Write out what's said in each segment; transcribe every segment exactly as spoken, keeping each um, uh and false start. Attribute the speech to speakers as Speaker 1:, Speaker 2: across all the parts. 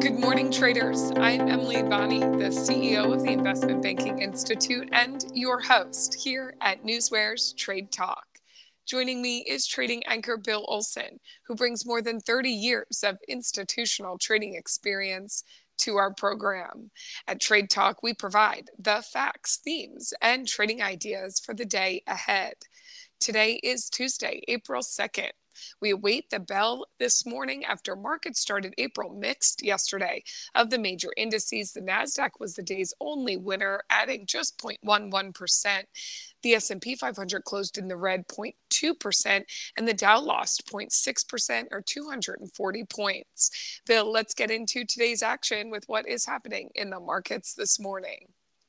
Speaker 1: Good morning, traders. I'm Emily Bonney, the C E O of the Investment Banking Institute and your host here at Newsware's Trade Talk. Joining me is trading anchor Bill Olson, who brings more than thirty years of institutional trading experience to our program. At Trade Talk, we provide the facts, themes, and trading ideas for the day ahead. Today is Tuesday, April second. We await the bell this morning after markets started April mixed yesterday. Of the major indices, the Nasdaq was the day's only winner, adding just zero point one one percent. The S and P five hundred closed in the red zero point two percent, and the Dow lost zero point six percent or two hundred forty points. Bill, let's get into today's action with what is happening in the markets this morning.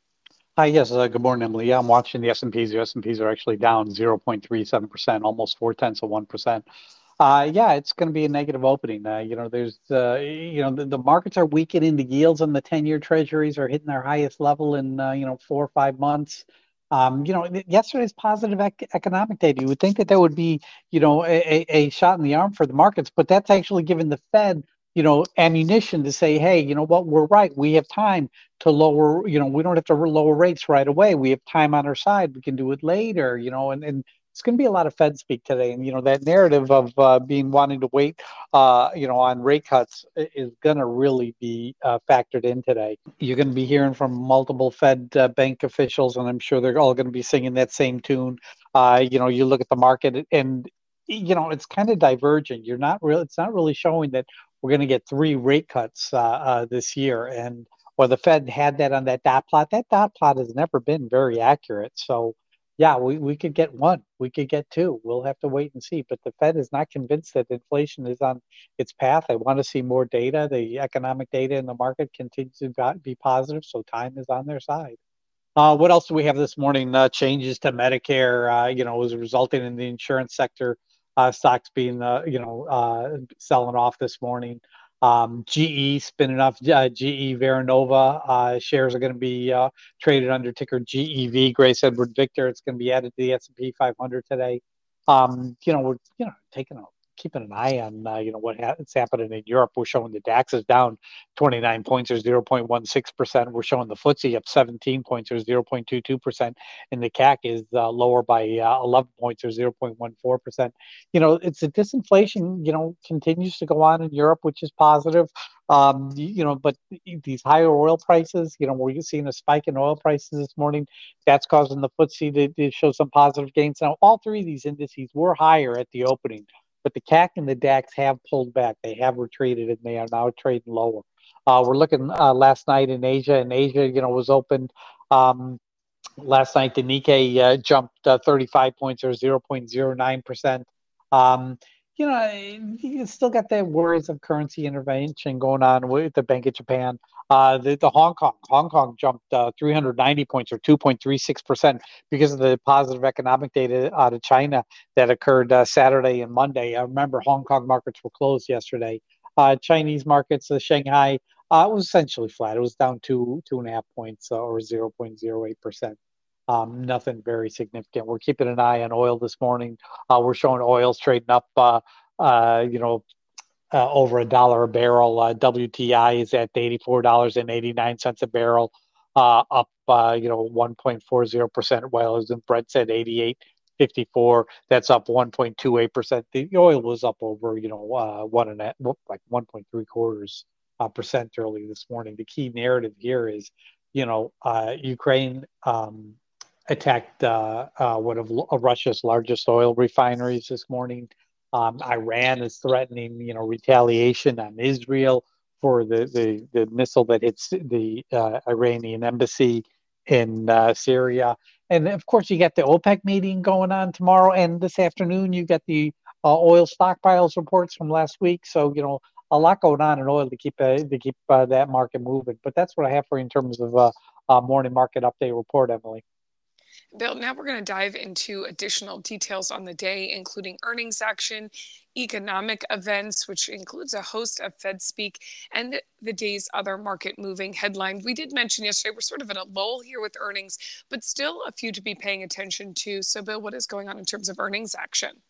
Speaker 2: Hi, yes, uh, good morning, Emily. Yeah, I'm watching the S and Ps. The S and Ps are actually down zero point three seven percent, almost four tenths of one percent. Uh, yeah, it's going to be a negative opening. Uh, you know, there's, uh, you know, the, the markets are weakening. The yields on the ten-year treasuries are hitting their highest level in, uh, you know, four or five months. Um, you know, yesterday's positive ec- economic data, you would think that that would be, you know, a, a shot in the arm for the markets, but that's actually given the Fed, you know, ammunition to say, hey, you know what, we're right. We have time to lower, you know, we don't have to lower rates right away. We have time on our side. We can do it later, you know, and, and it's going to be a lot of Fed speak today. And, you know, that narrative of uh, being wanting to wait, uh, you know, on rate cuts is going to really be uh, factored in today. You're going to be hearing from multiple Fed uh, bank officials, and I'm sure they're all going to be singing that same tune. Uh, you know, you look at the market and, you know, it's kind of divergent. You're not really, it's not really showing that we're going to get three rate cuts uh, uh, this year. And or the Fed had that on that dot plot. That dot plot has never been very accurate. So, yeah, we, we could get one. We could get two. We'll have to wait and see. But the Fed is not convinced that inflation is on its path. They want to see more data. The economic data in the market continues to be positive, so time is on their side. Uh, what else do we have this morning? Uh, changes to Medicare, uh, you know, was resulting in the insurance sector uh, stocks being, uh, you know, uh, selling off this morning. Um, G E spinning off uh, G E Veranova uh, shares are going to be uh, traded under ticker G E V, Grace Edward Victor. It's going to be added to the S and P five hundred today. Um, you know, we're you know taking a keeping an eye on uh, you know what ha- it's happening in Europe. We're showing the DAX is down twenty-nine points or zero point one six percent. We're showing the F T S E up seventeen points or zero point two two percent, and the C A C is uh, lower by uh, eleven points or zero point one four percent. You know, it's a disinflation. You know, continues to go on in Europe, which is positive. Um, you know, but these higher oil prices, you know, we're seeing a spike in oil prices this morning. That's causing the F T S E to, to show some positive gains. Now, all three of these indices were higher at the opening, but the C A C and the DAX have pulled back. They have retreated, and they are now trading lower. Uh, we're looking uh, last night in Asia, and Asia, you know, was opened um, last night. The Nikkei uh, jumped uh, thirty-five points or zero point zero nine percent. Um, you know, you still got the worries of currency intervention going on with the Bank of Japan. Uh, the, the Hong Kong, Hong Kong jumped uh, three hundred ninety points or two point three six percent because of the positive economic data out of China that occurred uh, Saturday and Monday. I remember Hong Kong markets were closed yesterday. Uh, Chinese markets, uh, Shanghai, uh, it was essentially flat. It was down two, two and a half points uh, or zero point zero eight percent. Um, nothing very significant. We're keeping an eye on oil this morning. Uh, we're showing oil's trading up, uh, uh, you know, uh, over a dollar a barrel. Uh, W T I is at eighty-four dollars and eighty-nine cents a barrel, uh, up, uh, you know, one point four zero percent, while as in Brent said eighty-eight fifty-four. That's up one point two eight percent. The oil was up over, you know, uh, one and a, like one point three quarters uh, percent early this morning. The key narrative here is, you know, uh, Ukraine um, attacked uh, uh, one of Russia's largest oil refineries this morning. Um, Iran is threatening, you know, retaliation on Israel for the, the, the missile that hits the uh, Iranian embassy in uh, Syria. And of course, you got the OPEC meeting going on tomorrow, and this afternoon you got the uh, oil stockpiles reports from last week. So you know, a lot going on in oil to keep uh, to keep uh, that market moving. But that's what I have for you in terms of uh, uh, morning market update report, Emily.
Speaker 1: Bill, now we're going to dive into additional details on the day, including earnings action, economic events, which includes a host of Fed speak, and the day's other market moving headlines. We did mention yesterday we're sort of in a lull here with earnings, but still a few to be paying attention to. So, Bill, what is going on in terms of earnings action?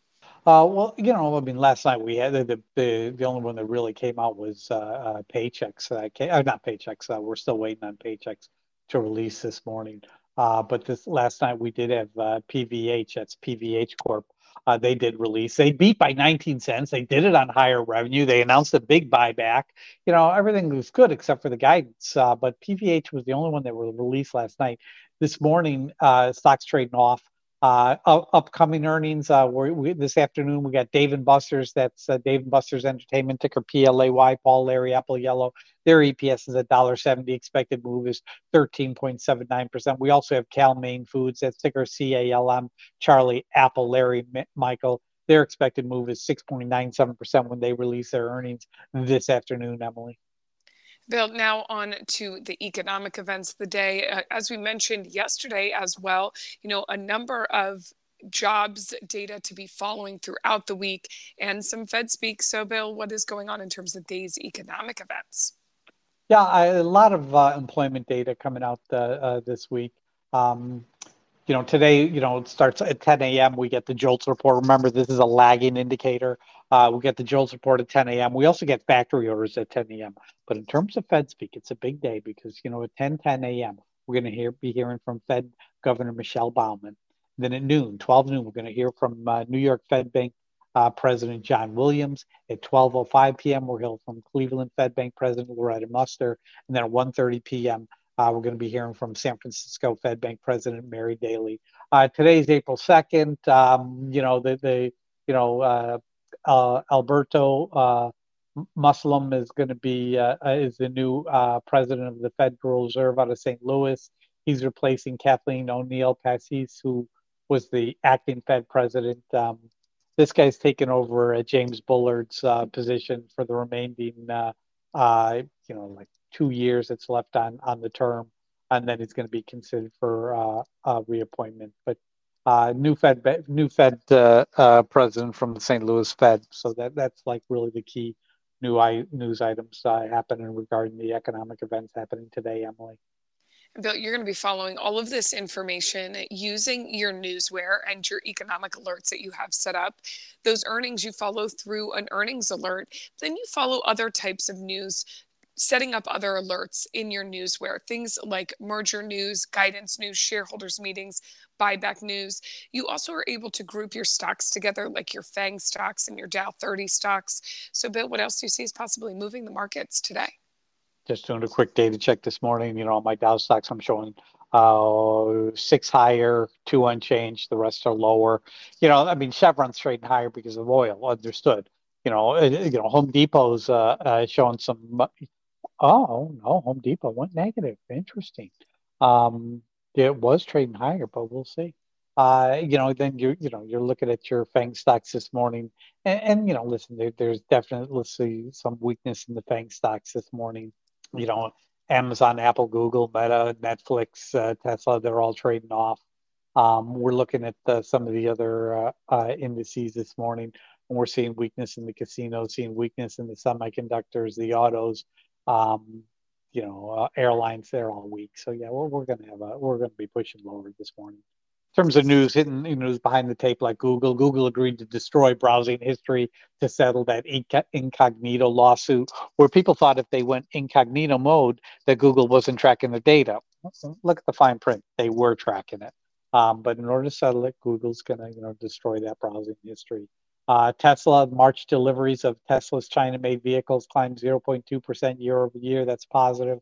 Speaker 2: Uh, well, you know, I mean, last night we had the the the only one that really came out was uh, uh Paychex. Uh, ca- uh, not Paychex. Uh, we're still waiting on Paychex to release this morning. Uh, but this last night we did have uh, P V H. That's P V H Corp. Uh, they did release. They beat by nineteen cents. They did it on higher revenue. They announced a big buyback. You know, everything was good except for the guidance. Uh, but P V H was the only one that was released last night. This morning, uh, stocks trading off. Uh, upcoming earnings uh, we, this afternoon, we got Dave and Buster's. That's uh, Dave and Buster's Entertainment, ticker P L A Y, Paul, Larry, Apple, Yellow. Their E P S is one dollar seventy. Expected move is thirteen point seven nine percent. We also have Cal-Maine Foods. That's ticker C A L M, Charlie, Apple, Larry, M- Michael. Their expected move is six point nine seven percent when they release their earnings this afternoon, Emily.
Speaker 1: Bill, now on to the economic events of the day. Uh, as we mentioned yesterday as well, you know, a number of jobs data to be following throughout the week and some Fed speak. So, Bill, what is going on in terms of day's economic events?
Speaker 2: Yeah, I, a lot of uh, employment data coming out uh, uh, this week. Um, you know, today, you know, it starts at ten a m. We get the JOLTS report. Remember, this is a lagging indicator. Uh, we get the JOLTS report at ten a m. We also get factory orders at ten a m. But in terms of Fed speak, it's a big day because, you know, at ten a m, we're going to hear be hearing from Fed Governor Michelle Baumann. Then at noon, twelve noon, we're going to hear from uh, New York Fed Bank uh, President John Williams. At twelve oh five p m, we're hearing from Cleveland Fed Bank President Loretta Muster. And then at one thirty p m, uh, we're going to be hearing from San Francisco Fed Bank President Mary Daly. Uh, today's April second. Um, you know, the, the you know, uh, uh, Alberto uh, Muslim is going to be uh, is the new uh, president of the Federal Reserve out of Saint Louis. He's replacing Kathleen O'Neill Passis, who was the acting Fed president. Um, this guy's taken over uh, James Bullard's uh, position for the remaining, uh, uh, you know, like two years that's left on on the term, and then he's going to be considered for uh, uh, reappointment. But uh, new Fed new Fed uh, uh, president from the Saint Louis Fed, so that that's like really the key new I, news items uh, happening regarding the economic events happening today, Emily.
Speaker 1: Bill, you're going to be following all of this information using your Newsware and your economic alerts that you have set up. Those earnings you follow through an earnings alert. Then you follow other types of news, setting up other alerts in your Newsware. Things like merger news, guidance news, shareholders meetings, buyback news. You also are able to group your stocks together, like your FANG stocks and your Dow thirty stocks. So, Bill, what else do you see is possibly moving the markets today?
Speaker 2: Just doing a quick data check this morning. You know, on my Dow stocks, I'm showing uh, six higher, two unchanged. The rest are lower. You know, I mean, Chevron's trading higher because of oil. Understood. You know, you know, Home Depot's uh, uh, showing some. Oh no, Home Depot went negative. Interesting. Um, it was trading higher, but we'll see. Uh, you know, then you're, you know, you're looking at your FANG stocks this morning, and, and you know, listen, there, there's definitely some weakness in the FANG stocks this morning. You know, Amazon, Apple, Google, Meta, Netflix, uh, Tesla, they're all trading off. Um, we're looking at uh, some of the other uh, uh, indices this morning, and we're seeing weakness in the casinos, seeing weakness in the semiconductors, the autos, um, you know, uh, airlines. They're all weak. So yeah, we're we're gonna have a we're gonna be pushing lower this morning. In terms of news, hitting news behind the tape like Google. Google agreed to destroy browsing history to settle that incognito lawsuit, where people thought if they went incognito mode that Google wasn't tracking the data. Look at the fine print; they were tracking it. Um, but in order to settle it, Google's going to you know destroy that browsing history. Uh, Tesla March deliveries of Tesla's China-made vehicles climbed zero point two percent year over year. That's positive.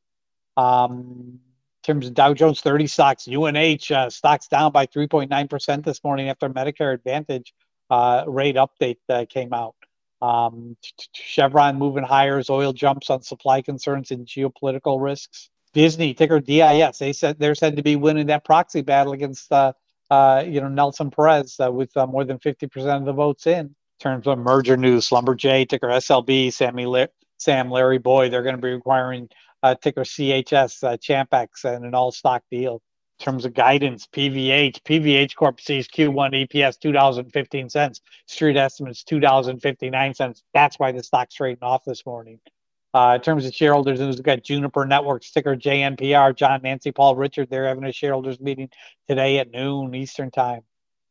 Speaker 2: Um, in terms of Dow Jones thirty stocks, U N H uh, stocks down by three point nine percent this morning after Medicare Advantage uh, rate update uh, came out. Um, Chevron moving higher as oil jumps on supply concerns and geopolitical risks. Disney, ticker D I S, they said they're said to be winning that proxy battle against uh, uh, you know Nelson Perez uh, with uh, more than fifty percent of the votes in. In terms of merger news, Schlumberger, ticker S L B, Sammy La- Sam Larry Boyd, they're going to be requiring uh, ticker C H S, uh, Champex, and an all-stock deal. In terms of guidance, P V H, P V H Corp sees Q one E P S two dollars and fifteen cents. Street estimates two dollars and fifty-nine cents. That's why the stock's trading off this morning. Uh, in terms of shareholders news, we've got Juniper Networks, ticker J N P R, John, Nancy, Paul, Richard. They're having a shareholders meeting today at noon Eastern time. In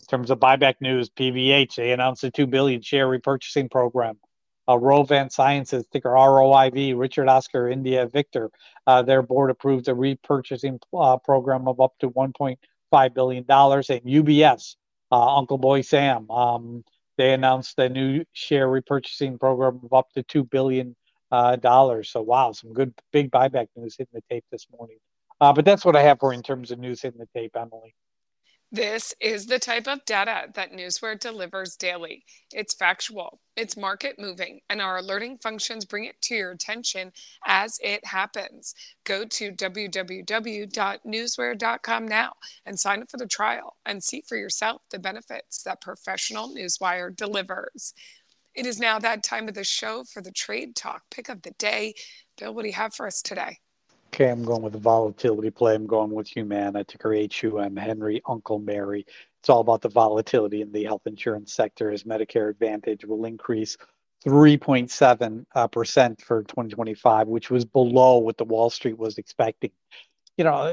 Speaker 2: terms of buyback news, P V H, they announced a two billion share repurchasing program. Uh, Roivant Sciences, ticker R O I V, Richard Oscar India Victor, uh, their board approved a repurchasing uh, program of up to one point five billion dollars. And U B S, uh, Uncle Boy Sam, um, they announced a new share repurchasing program of up to two billion dollars. Uh, so, wow, some good big buyback news hitting the tape this morning. Uh, but that's what I have for you in terms of news hitting the tape, Emily.
Speaker 1: This is the type of data that Newsware delivers daily. It's factual, it's market moving, and our alerting functions bring it to your attention as it happens. Go to w w w dot newsware dot com now and sign up for the trial and see for yourself the benefits that professional Newswire delivers. It is now that time of the show for the Trade Talk pick of the day. Bill, what do you have for us today?
Speaker 2: Okay, I'm going with the volatility play. I'm going with Humana, ticker H U M, Henry, Uncle Mary. It's all about the volatility in the health insurance sector as Medicare Advantage will increase three point seven percent for twenty twenty-five, which was below what the Wall Street was expecting. You know,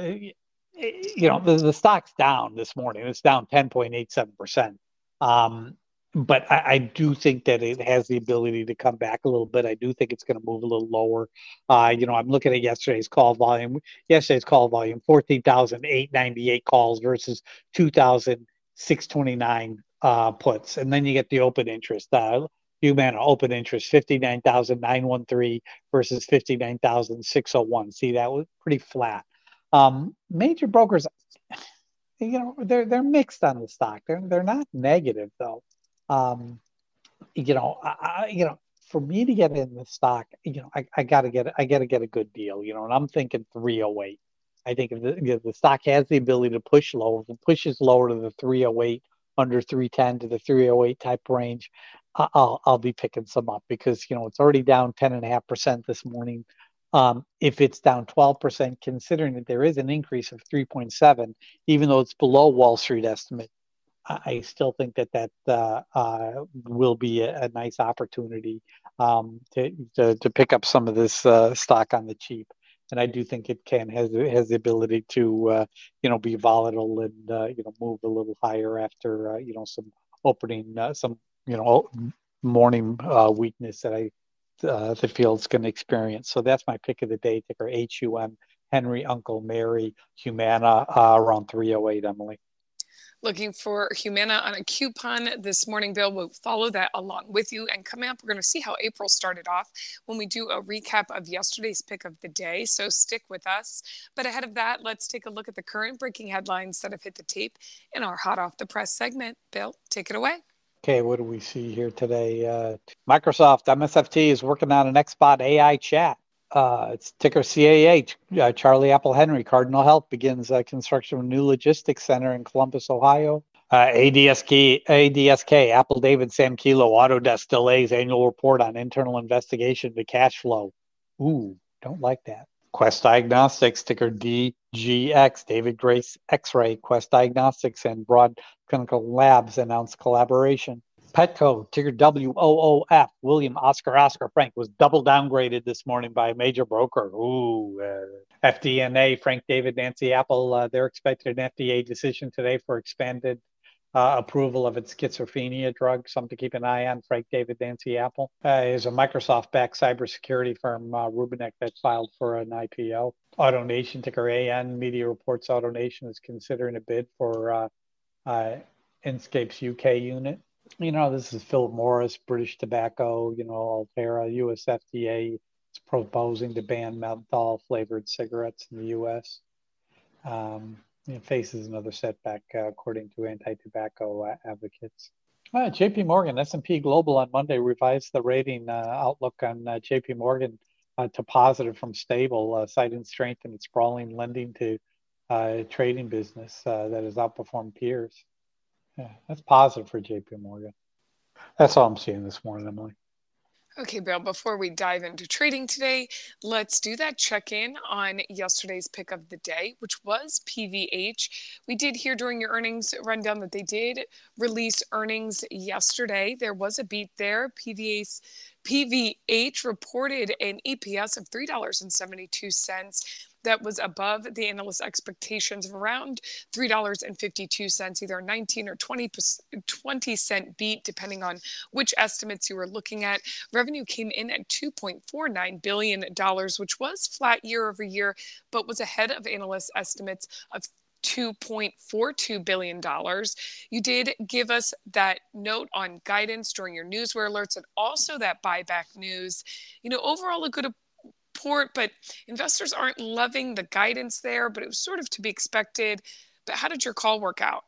Speaker 2: you know the, the stock's down this morning. It's down ten point eight seven percent. Um, But I, I do think that it has the ability to come back a little bit. I do think it's going to move a little lower. Uh, you know, I'm looking at yesterday's call volume. Yesterday's call volume, fourteen thousand eight hundred ninety-eight calls versus two thousand six hundred twenty-nine uh, puts. And then you get the open interest. Uh, Humana open interest, fifty-nine thousand nine hundred thirteen versus fifty-nine thousand six hundred one. See, that was pretty flat. Um, major brokers, you know, they're they're mixed on the stock. They're they're not negative though. Um, you know, I, you know, for me to get in the stock, you know, I, I gotta get, I gotta get a good deal, you know, and I'm thinking three oh eight. I think if the, if the stock has the ability to push lower, if it pushes lower to the three oh eight, under three ten to the three oh eight type range, I'll, I'll be picking some up because, you know, it's already down ten and a half percent this morning. Um, if it's down twelve percent, considering that there is an increase of three point seven, even though it's below Wall Street estimate, I still think that that uh, uh, will be a, a nice opportunity um, to, to to pick up some of this uh, stock on the cheap, and I do think it can has has the ability to uh, you know be volatile and uh, you know move a little higher after uh, you know some opening uh, some you know morning uh, weakness that I uh, the field's going to experience. So that's my pick of the day. Ticker H U M, Henry, Uncle Mary, Humana uh, around three oh eight. Emily.
Speaker 1: Looking for Humana on a coupon this morning, Bill. We'll follow that along with you. And coming up, we're going to see how April started off when we do a recap of yesterday's pick of the day. So stick with us. But ahead of that, let's take a look at the current breaking headlines that have hit the tape in our Hot Off the Press segment. Bill, take it away.
Speaker 2: Okay, what do we see here today? Uh, Microsoft M S F T is working on an XBot A I chat. Uh, it's ticker C A H. Uh, Charlie Apple Henry, Cardinal Health begins uh, construction of a new logistics center in Columbus, Ohio. Uh, A D S K, A D S K, Apple David Sam Kilo, Autodesk delays annual report on internal investigation to cash flow. Ooh, don't like that. Quest Diagnostics, ticker D G X, David Grace X-Ray, Quest Diagnostics and Broad Clinical Labs announced collaboration. Petco, ticker W O O F, William Oscar Oscar Frank was double downgraded this morning by a major broker. Ooh, uh, F D A, Frank David Nancy Apple, uh, they're expecting an F D A decision today for expanded uh, approval of its schizophrenia drug. Something to keep an eye on. Frank David Nancy Apple uh, is a Microsoft-backed cybersecurity firm, uh, Rubinek, that filed for an I P O. AutoNation, ticker A N, media reports AutoNation is considering a bid for uh, uh, Inscape's U K unit. You know, this is Philip Morris, British Tobacco, you know, Altera, U S F D A is proposing to ban menthol flavored cigarettes in the U S. Um, it faces another setback, uh, according to anti-tobacco uh, advocates. Uh, J P Morgan, S and P Global on Monday revised the rating uh, outlook on uh, J P Morgan uh, to positive from stable, uh, citing strength in its sprawling lending to uh, trading business uh, that has outperformed peers. Yeah, that's positive for J P Morgan. That's all I'm seeing this morning, Emily.
Speaker 1: Okay, Bill, before we dive into trading today, let's do that check-in on yesterday's pick of the day, which was P V H. We did hear during your earnings rundown that they did release earnings yesterday. There was a beat there. P V H, P V H reported an E P S of three dollars and seventy-two cents. that was above the analyst expectations of around three dollars and fifty-two cents, either a nineteen or twenty, twenty cent beat, depending on which estimates you were looking at. Revenue came in at two point four nine billion dollars, which was flat year over year, but was ahead of analyst estimates of two point four two billion dollars. You did give us that note on guidance during your newsware alerts and also that buyback news. You know, overall a good report, but investors aren't loving the guidance there, but it was sort of to be expected. But how did your call work out?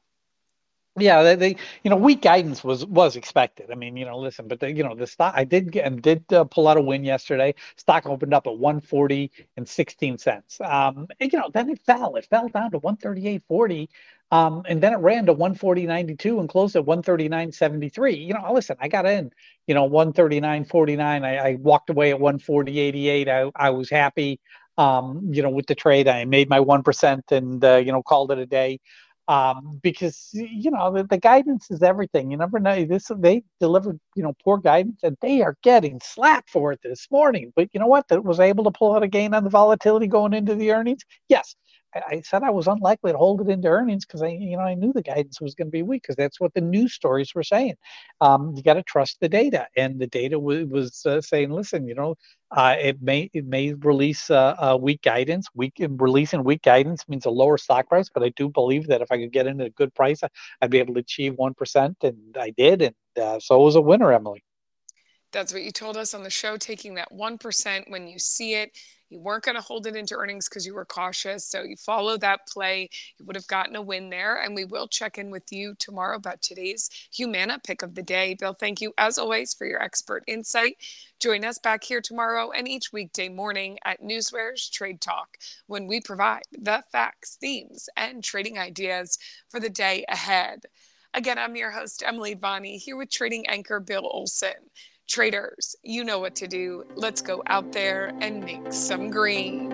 Speaker 2: Yeah, they, they, you know, weak guidance was was expected. I mean, you know, listen, but the, you know, the stock, I did get and did uh, pull out a win yesterday. Stock opened up at one forty and sixteen cents. Um, and, you know, then it fell. It fell down to one thirty-eight forty. Um, and then it ran to one forty ninety-two and closed at one thirty-nine seventy-three. You know, listen, I got in, you know, one thirty-nine forty-nine. I, I walked away at one forty eighty-eight. I, I was happy, um, you know, with the trade. I made my one percent and, uh, you know, called it a day. Um, because you know the, the guidance is everything. You never know. This they delivered you know poor guidance, and they are getting slapped for it this morning. But you know what? That was able to pull out a gain on the volatility going into the earnings. Yes, I, I said I was unlikely to hold it into earnings because I you know I knew the guidance was going to be weak because that's what the news stories were saying. Um, you got to trust the data, and the data w- was uh, saying, listen, you know. Uh, it may it may release uh, uh, weak guidance. Weak releasing weak guidance means a lower stock price, but I do believe that if I could get in at a good price, I'd be able to achieve one percent, and I did, and uh, so it was a winner, Emily.
Speaker 1: That's what you told us on the show, taking that one percent when you see it. You weren't going to hold it into earnings because you were cautious. So you follow that play. You would have gotten a win there. And we will check in with you tomorrow about today's Humana pick of the day. Bill, thank you as always for your expert insight. Join us back here tomorrow and each weekday morning at Newsware's Trade Talk when we provide the facts, themes, and trading ideas for the day ahead. Again, I'm your host, Emily Bonney, here with trading anchor Bill Olson. Traders, you know what to do. Let's go out there and make some green.